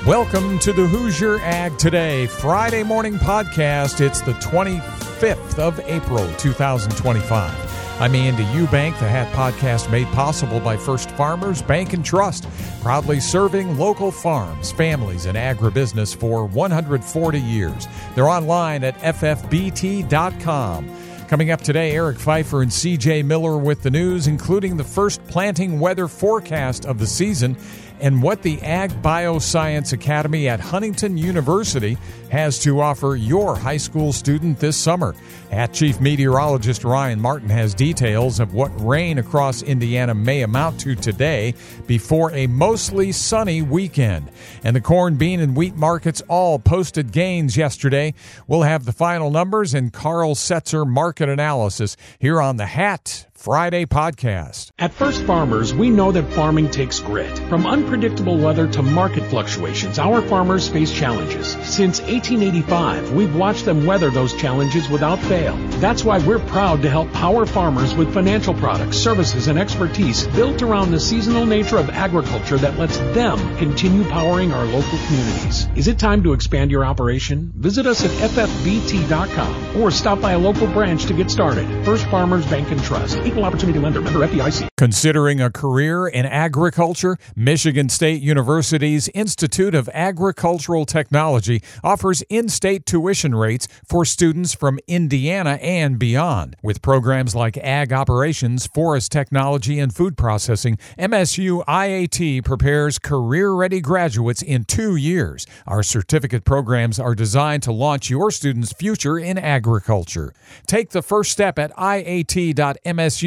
Welcome to the Hoosier Ag Today Friday morning podcast. It's the 25th of April, 2025. I'm Andy Eubank, the Hat Podcast made possible by First Farmers Bank and Trust, proudly serving local farms, families, and agribusiness for 140 years. They're online at ffbt.com. Coming up today, Eric Pfeiffer and CJ Miller with the news, including the first planting weather forecast of the season and what the Ag Bioscience Academy at Huntington University has to offer your high school student this summer. At Chief Meteorologist Ryan Martin has details of what rain across Indiana may amount to today before a mostly sunny weekend. And the corn, bean, and wheat markets all posted gains yesterday. We'll have the final numbers and Carl Setzer market analysis here on the Hat Friday podcast. At First Farmers, we know that farming takes grit. From unpredictable weather to market fluctuations, our farmers face challenges. Since 1885, we've watched them weather those challenges without fail. That's why we're proud to help power farmers with financial products, services, and expertise built around the seasonal nature of agriculture that lets them continue powering our local communities. Is it time to expand your operation? Visit us at ffbt.com or stop by a local branch to get started. First Farmers Bank and Trust. Equal Opportunity Lender, member FDIC. Considering a career in agriculture, Michigan State University's Institute of Agricultural Technology offers in-state tuition rates for students from Indiana and beyond. With programs like Ag Operations, Forest Technology, and Food Processing, MSU IAT prepares career-ready graduates in 2 years. Our certificate programs are designed to launch your student's future in agriculture. Take the first step at iat.msu.edu.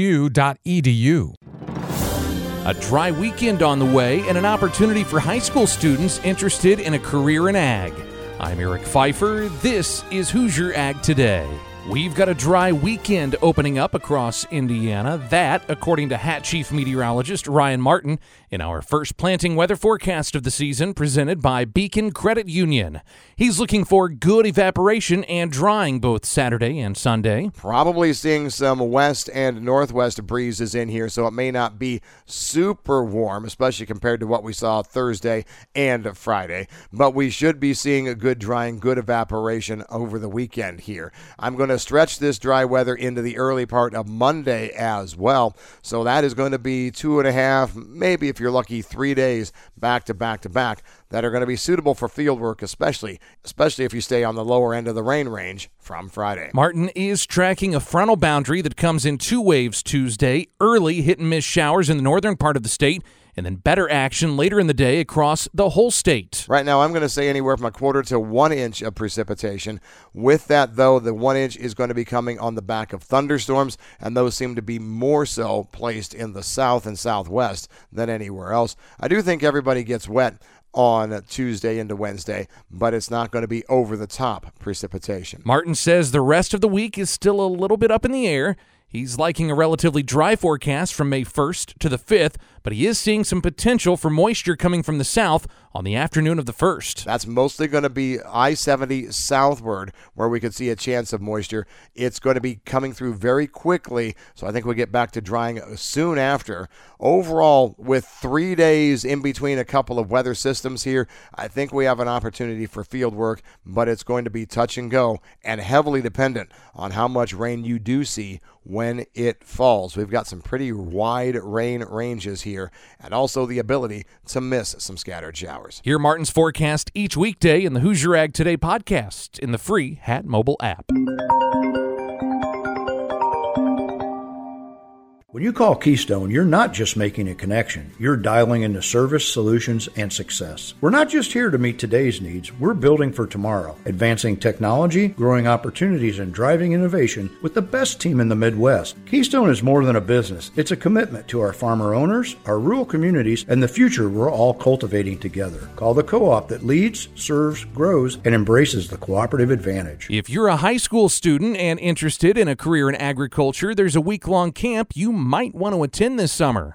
A dry weekend on the way and an opportunity for high school students interested in a career in ag. I'm Eric Pfeiffer. This is Hoosier Ag Today. We've got a dry weekend opening up across Indiana. That, according to Hat Chief Meteorologist Ryan Martin, in our first planting weather forecast of the season presented by Beacon Credit Union. He's looking for good evaporation and drying both Saturday and Sunday. Probably seeing some west and northwest breezes in here, so it may not be super warm, especially compared to what we saw Thursday and Friday. But we should be seeing a good drying, good evaporation over the weekend here. I'm going to stretch this dry weather into the early part of Monday as well. So that is going to be 2.5, maybe if you're lucky, 3 days back to back to back that are going to be suitable for field work, especially if you stay on the lower end of the rain range from Friday. Martin is tracking a frontal boundary that comes in 2 waves Tuesday, early hit-and-miss showers in the northern part of the state, and then better action later in the day across the whole state. Right now, I'm going to say anywhere from 1/4 to 1 inch of precipitation. With that, though, the 1 inch is going to be coming on the back of thunderstorms, and those seem to be more so placed in the south and southwest than anywhere else. I do think everybody gets wet on Tuesday into Wednesday, but it's not going to be over-the-top precipitation. Martin says the rest of the week is still a little bit up in the air. He's liking a relatively dry forecast from May 1st to the 5th, but he is seeing some potential for moisture coming from the south on the afternoon of the 1st. That's mostly going to be I-70 southward, where we could see a chance of moisture. It's going to be coming through very quickly, so I think we'll get back to drying soon after. Overall, with 3 days in between a couple of weather systems here, I think we have an opportunity for field work, but it's going to be touch and go and heavily dependent on how much rain you do see when it falls. We've got some pretty wide rain ranges here, and also the ability to miss some scattered showers. Hear Martin's forecast each weekday in the Hoosier Ag Today podcast in the free Hat mobile app. When you call Keystone, you're not just making a connection. You're dialing into service, solutions, and success. We're not just here to meet today's needs. We're building for tomorrow, advancing technology, growing opportunities, and driving innovation with the best team in the Midwest. Keystone is more than a business. It's a commitment to our farmer owners, our rural communities, and the future we're all cultivating together. Call the co-op that leads, serves, grows, and embraces the cooperative advantage. If you're a high school student and interested in a career in agriculture, there's a week-long camp you might want to attend this summer.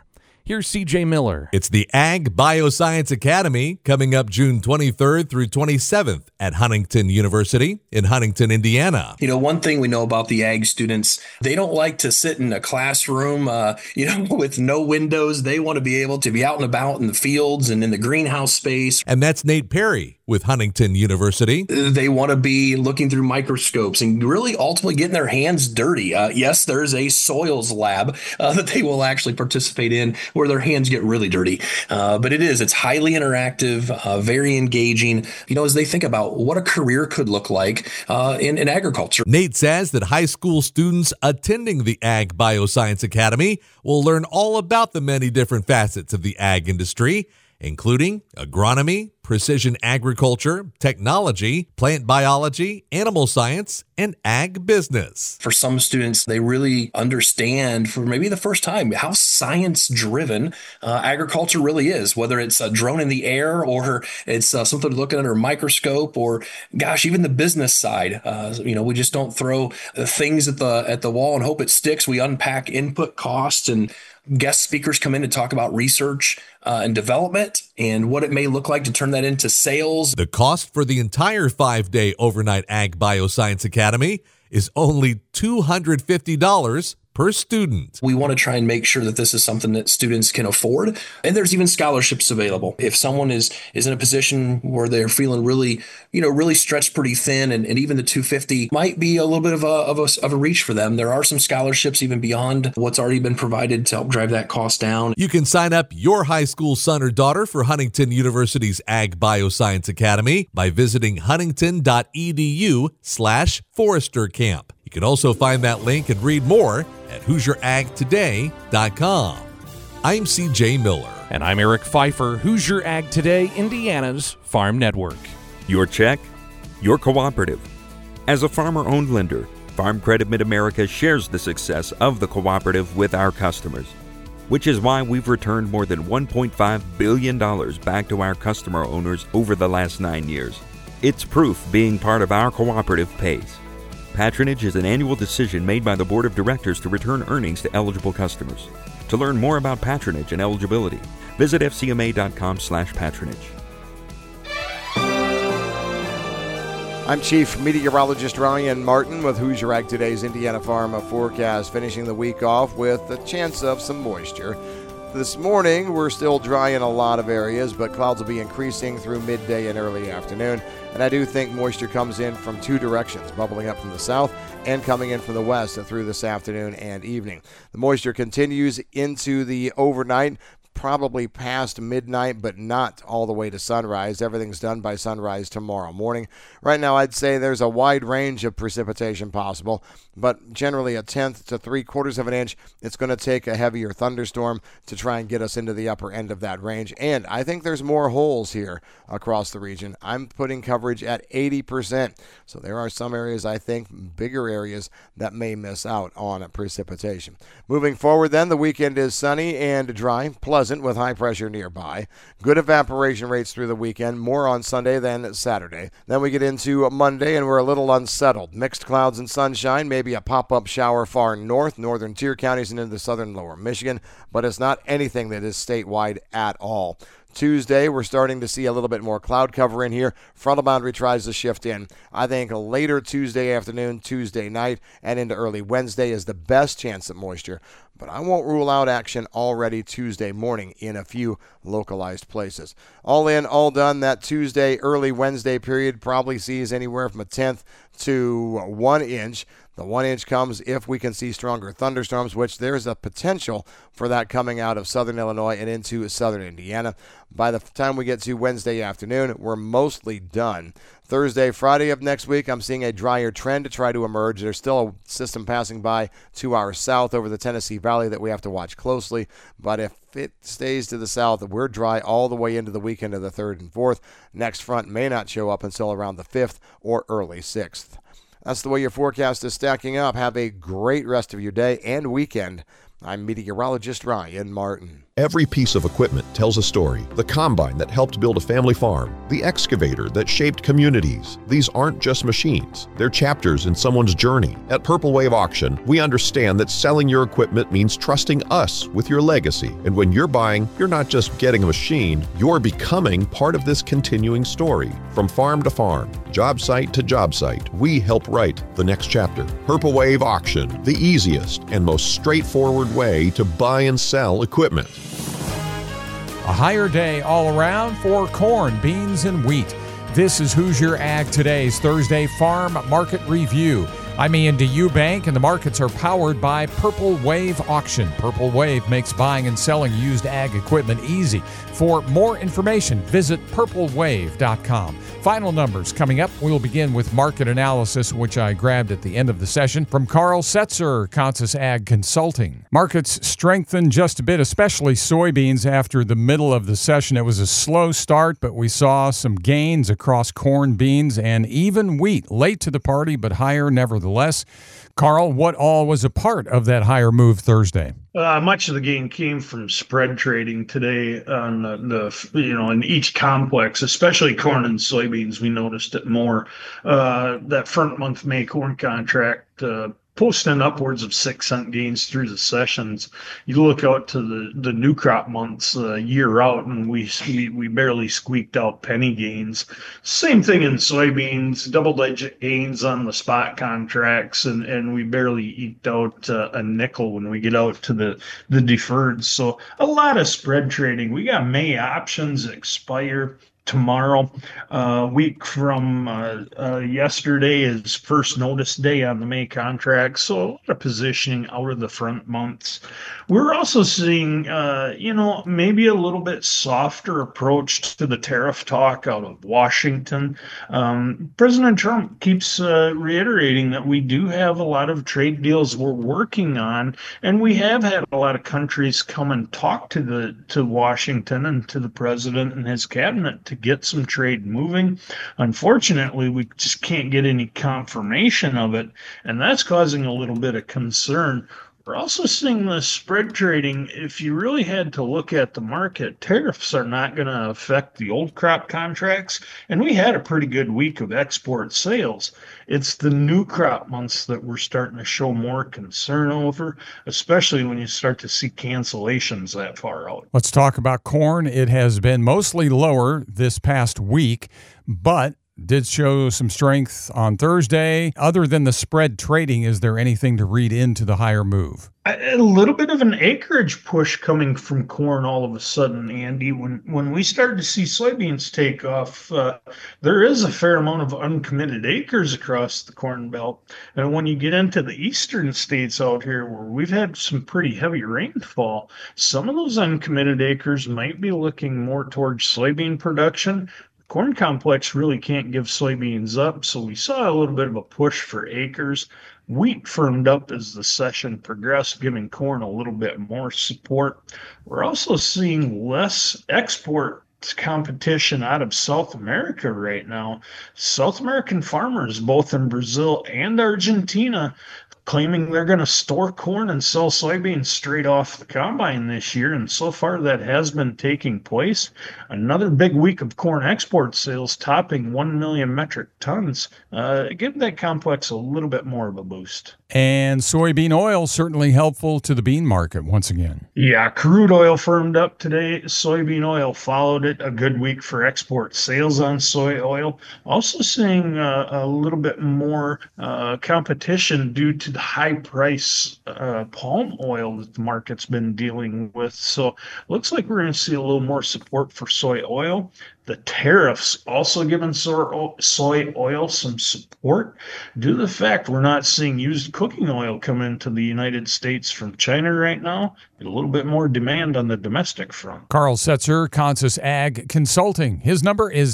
Here's CJ Miller. It's the Ag Bioscience Academy coming up June 23rd through 27th at Huntington University in Huntington, Indiana. One thing we know about the ag students, they don't like to sit in a classroom, with no windows. They want to be able to be out and about in the fields and in the greenhouse space. And that's Nate Perry with Huntington University. They want to be looking through microscopes and really ultimately getting their hands dirty. Yes, there's a soils lab that they will actually participate in where their hands get really dirty. But it's highly interactive, very engaging, as they think about what a career could look like in agriculture. Nate says that high school students attending the Ag Bioscience Academy will learn all about the many different facets of the ag industry, including agronomy, precision agriculture, technology, plant biology, animal science, and ag business. For some students, they really understand for maybe the first time how science-driven agriculture really is, whether it's a drone in the air or it's something to look at under a microscope or, even the business side. We just don't throw things at the wall and hope it sticks. We unpack input costs, and guest speakers come in to talk about research and development and what it may look like to turn that into sales. The cost for the entire 5-day overnight Ag Bioscience Academy is only $250 per student. We want to try and make sure that this is something that students can afford. And there's even scholarships available. If someone is in a position where they're feeling really stretched pretty thin, and even the $250 might be a little bit of a reach for them, there are some scholarships even beyond what's already been provided to help drive that cost down. You can sign up your high school son or daughter for Huntington University's Ag Bioscience Academy by visiting huntington.edu/Forester Camp. You can also find that link and read more at HoosierAgToday.com. I'm CJ Miller. And I'm Eric Pfeiffer, Hoosier Ag Today, Indiana's Farm Network. Your check, your cooperative. As a farmer-owned lender, Farm Credit Mid-America shares the success of the cooperative with our customers, which is why we've returned more than $1.5 billion back to our customer owners over the last 9 years. It's proof being part of our cooperative pays. Patronage is an annual decision made by the Board of Directors to return earnings to eligible customers. To learn more about patronage and eligibility, visit fcma.com/patronage. I'm Chief Meteorologist Ryan Martin with Hoosier Ag Today's Indiana Farm Forecast, finishing the week off with a chance of some moisture. This morning, we're still dry in a lot of areas, but clouds will be increasing through midday and early afternoon. And I do think moisture comes in from two directions, bubbling up from the south and coming in from the west through this afternoon and evening. The moisture continues into the overnight, probably past midnight, but not all the way to sunrise. Everything's done by sunrise tomorrow morning. Right now, I'd say there's a wide range of precipitation possible, but generally a tenth to 3/4 of an inch. It's going to take a heavier thunderstorm to try and get us into the upper end of that range. And I think there's more holes here across the region. I'm putting coverage at 80%. So there are some areas, I think, bigger areas that may miss out on precipitation. Moving forward then, the weekend is sunny and dry, pleasant with high pressure nearby. Good evaporation rates through the weekend, more on Sunday than Saturday. Then we get into Monday and we're a little unsettled. Mixed clouds and sunshine, maybe a pop-up shower far north, northern tier counties and into southern lower Michigan, but it's not anything that is statewide at all. Tuesday, we're starting to see a little bit more cloud cover in here. Frontal boundary tries to shift in. I think later Tuesday afternoon, Tuesday night, and into early Wednesday is the best chance at moisture. But I won't rule out action already Tuesday morning in a few localized places. All in, all done, that Tuesday, early Wednesday period probably sees anywhere from a tenth to 1 inch. The 1 inch comes if we can see stronger thunderstorms, which there's a potential for that coming out of southern Illinois and into southern Indiana. By the time we get to Wednesday afternoon, we're mostly done. Thursday, Friday of next week, I'm seeing a drier trend to try to emerge. There's still a system passing by to our south over the Tennessee Valley that we have to watch closely. But if it stays to the south, we're dry all the way into the weekend of the 3rd and 4th. Next front may not show up until around the 5th or early 6th. That's the way your forecast is stacking up. Have a great rest of your day and weekend. I'm meteorologist Ryan Martin. Every piece of equipment tells a story. The combine that helped build a family farm, the excavator that shaped communities. These aren't just machines. They're chapters in someone's journey. At Purple Wave Auction, we understand that selling your equipment means trusting us with your legacy. And when you're buying, you're not just getting a machine, you're becoming part of this continuing story. From farm to farm, job site to job site, we help write the next chapter. Purple Wave Auction, the easiest and most straightforward way to buy and sell equipment. A higher day all around for corn, beans, and wheat. This is Hoosier Ag Today's Thursday Farm Market Review. I'm Ian DeEubank, and the markets are powered by Purple Wave Auction. Purple Wave makes buying and selling used ag equipment easy. For more information, visit purplewave.com. Final numbers coming up. We'll begin with market analysis, which I grabbed at the end of the session from Carl Setzer, Consus Ag Consulting. Markets strengthened just a bit, especially soybeans after the middle of the session. It was a slow start, but we saw some gains across corn, beans, and even wheat. Late to the party, but higher nevertheless. Carl, what all was a part of that higher move Thursday? Much of the gain came from spread trading today on in each complex, especially corn and soybeans. We noticed it more. That front month May corn contract posting upwards of 6-cent gains through the sessions. You look out to the new crop months year out, and we barely squeaked out penny gains. Same thing in soybeans, double-digit gains on the spot contracts, and we barely eked out a nickel when we get out to the deferreds. So a lot of spread trading. We got May options expire tomorrow. Week from yesterday is first notice day on the May contract, so a lot of positioning out of the front months. We're also seeing, maybe a little bit softer approach to the tariff talk out of Washington. President Trump keeps reiterating that we do have a lot of trade deals we're working on, and we have had a lot of countries come and talk to Washington and to the president and his cabinet to get some trade moving. Unfortunately, we just can't get any confirmation of it, and that's causing a little bit of concern. We're also seeing the spread trading. If you really had to look at the market, tariffs are not going to affect the old crop contracts, and we had a pretty good week of export sales. It's the new crop months that we're starting to show more concern over, especially when you start to see cancellations that far out. Let's talk about corn. It has been mostly lower this past week, but did show some strength on Thursday. Other than the spread trading, is there anything to read into the higher move? A little bit of an acreage push coming from corn all of a sudden, Andy. When we started to see soybeans take off, there is a fair amount of uncommitted acres across the Corn Belt. And when you get into the eastern states out here where we've had some pretty heavy rainfall, some of those uncommitted acres might be looking more towards soybean production. Corn complex really can't give soybeans up, so we saw a little bit of a push for acres. Wheat firmed up as the session progressed, giving corn a little bit more support. We're also seeing less export competition out of South America right now. South American farmers, both in Brazil and Argentina, claiming they're going to store corn and sell soybeans straight off the combine this year, and so far that has been taking place. Another big week of corn export sales topping 1 million metric tons, give that complex a little bit more of a boost. And soybean oil certainly helpful to the bean market once again. Yeah, crude oil firmed up today. Soybean oil followed it. A good week for export sales on soy oil. Also seeing a little bit more competition due to the high price palm oil that the market's been dealing with. So looks like we're going to see a little more support for soy oil. The tariffs also giving soy oil some support due to the fact we're not seeing used cooking oil come into the United States from China right now. A little bit more demand on the domestic front. Carl Setzer, Consus Ag Consulting. His number is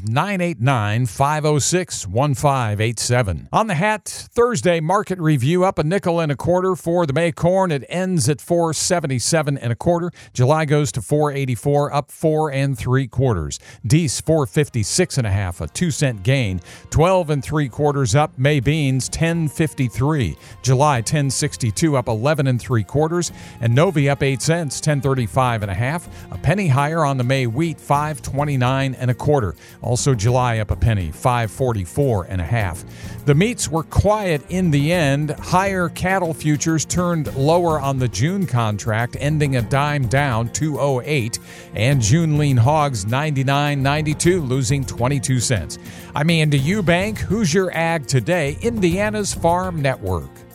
989-506-1587. On the hat, Thursday market review up a nickel and a quarter for the May corn. It ends at $4.77 and a quarter. July goes to $4.84, up 4 3/4. DC rice, $4.56.5, a 2-cent gain. 12 3/4 up, May beans, $10.53. July, $10.62, up 11 3/4, and Novi up 8 cents, $10.35.5. A penny higher on the May wheat, $5.29 1/4. Also July up a penny, $5.44.5. The meats were quiet in the end. Higher cattle futures turned lower on the June contract, ending a dime down, 2.08, and June lean hogs 99.92, losing 22 cents. I'm Andy Eubank. Hoosier Ag Today, Indiana's Farm Network.